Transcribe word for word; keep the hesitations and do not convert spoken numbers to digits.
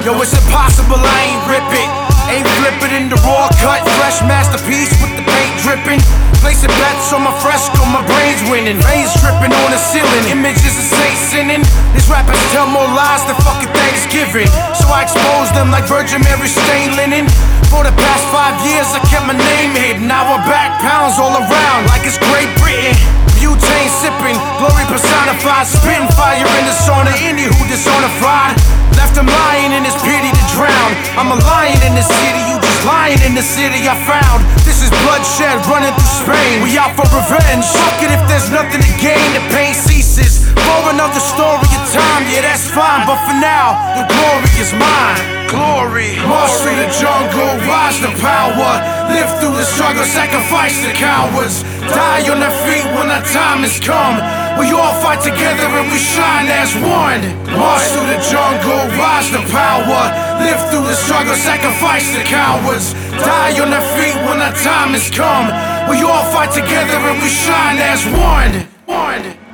Yo, it's impossible, I ain't rip it. Ain't flip it in the raw cut, fresh masterpiece with the paint dripping. Placing bets on my fresco, my brain's winning. Veins dripping on the ceiling, images of saints sinning. These rappers tell more lies than fucking Thanksgiving, so I expose them like Virgin Mary stained linen. For the past five years I kept my name hidden. Now we're back, pounds all around like it's Great Britain. Butane sipping, glory personified, spitting fire in the sauna. Any who dishonored, left him lying in his pity to drown. I'm a lion in the city, you just lying in the city I found. This is bloodshed running through Spain. We out for revenge. Fuck it if there's nothing to gain, the pain ceases. For another story of time, yeah that's fine, but for now, the glory is mine. Glory. March through the jungle, rise to power. Live through the struggle, sacrifice the cowards. Die on their feet when our time has come. We all fight together and we shine as one. March through the jungle, rise to power. Live through the struggle, sacrifice the cowards. Die on their feet when our time has come. We all fight together and we shine as one. One.